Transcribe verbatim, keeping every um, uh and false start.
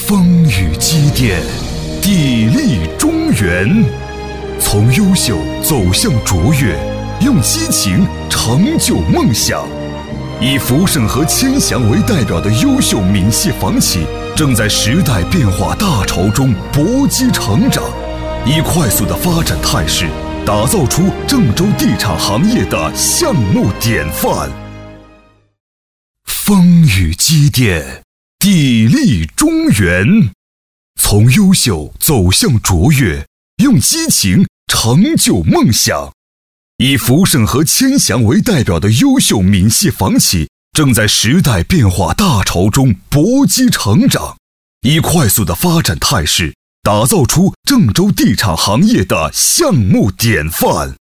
风雨积淀，砥砺中原。从优秀走向卓越，用激情成就梦想。以福盛和千祥为代表的优秀闽系房企，正在时代变化大潮中搏击成长，以快速的发展态势，打造出郑州地产行业的项目典范。风雨积淀，砥砺中原。从优秀走向卓越，用激情成就梦想。以福盛和千祥为代表的优秀闽系房企，正在时代变化大潮中搏击成长，以快速的发展态势，打造出郑州地产行业的项目典范。